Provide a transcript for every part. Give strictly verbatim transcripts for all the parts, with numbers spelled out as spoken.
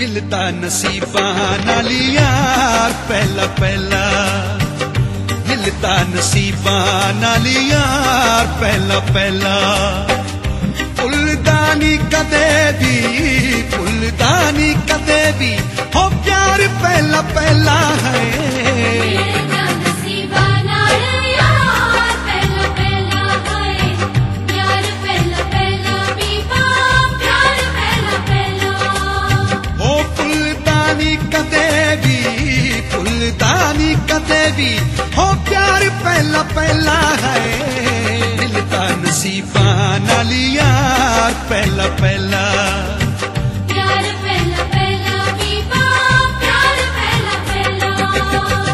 मिलता नसीबां नाल यार पहला पहला, मिलता नसीबां नाल यार पहला पहला। भुलदा नी कदे भी, भुलदा नी कदे भी हो प्यार पहला पहला है। दानी कदे भी हो प्यार पहला पहला है। मिलता नसीबां नाल यार पहला पहला, प्यार पहला पहला बीबा प्यार पहला पहला।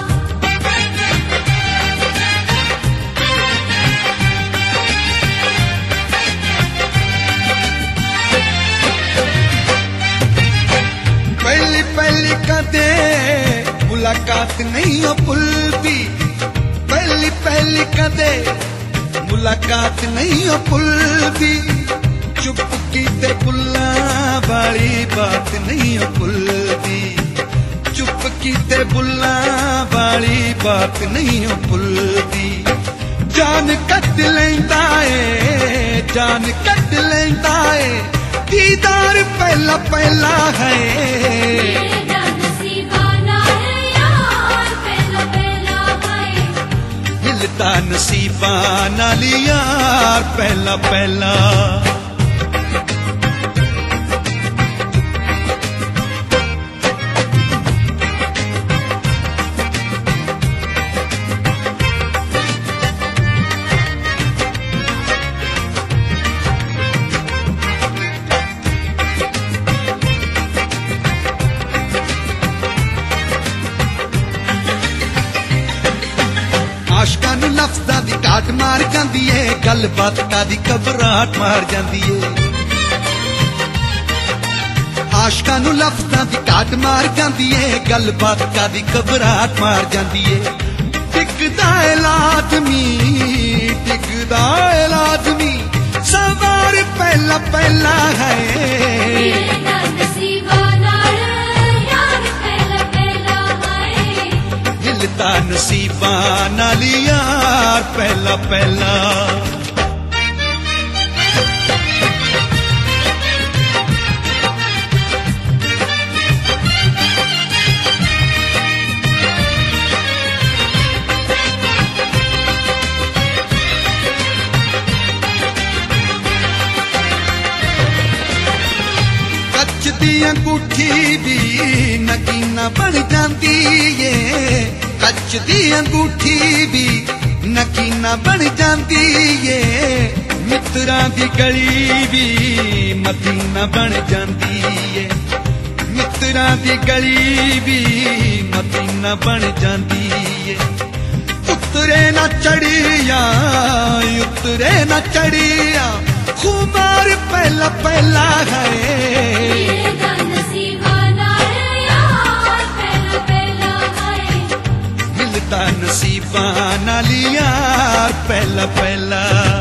पहली पहली कदे मुलाकात नहीं हो भुलदी, पहली पहली कदे मुलाकात नहीं हो भुलदी। चुप कीते बुल्ला वाली बात नहीं हो भुलदी, चुप कीते बुल्ला वाली बात नहीं हो भुलदी। जान कट लैंदा है, जान कट लैंदा है, दीदार पहला पहला है। मिलता नसीबां नाल यार पहला पहला। आशकां नूं लफ्ज़ां दी घाट मार जांदी है, गलबात दी घबराहट मार जांदी है। आशकां नूं लफ्ज़ां दी घाट मार जांदी है, गलबात दी घबराहट मार जांदी है। टिकदा है लाज़मी, टिकदा है लाज़मी, सवार पहला पहला है। मिलता नसीबां नाल यार पहला पहला। कच दी अंगूठी भी नगीना बन जांदी है, कच दी अंगूठी भी नगीना बन जांदी है। मित्रां दी गली भी मदीना बन जांदी है, मित्रां दी गली भी मदीना बन जांदी है। उतरे ना चढ़िया, उतरे ना चढ़िया, खुमार पहला पहला है। मिलता नसीबां नाल यार पहला पहला।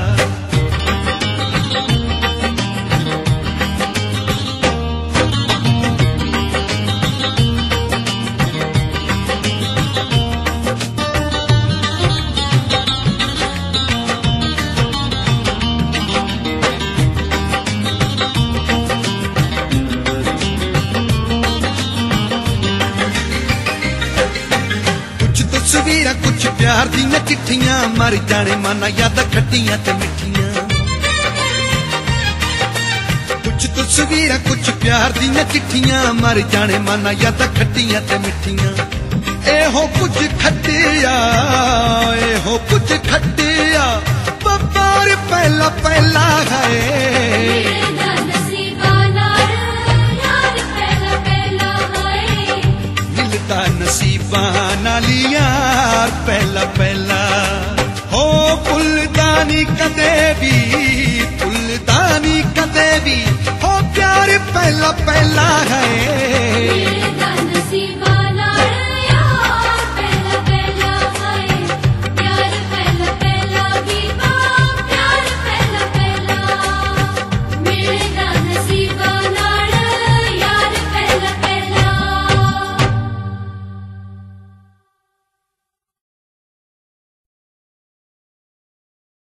तस्वीरां कुछ प्यार दियां चिट्ठियां, मर जाने माना यादां खट्टियां ते मिठियां। कुछ तस्वीरां कुछ प्यार दियां चिट्ठियां, मर जाने माना यादां खट्टियां ते मिठियां। एहो कुछ खट्टिया, एहो कुछ खट्टिया, बपार पहला पहला है। मिलता नसीबां नाल यार पहला पहला। हो भुलदा नी कदे भी, भुलदा नी कदे भी, हो प्यार पहला पहला है।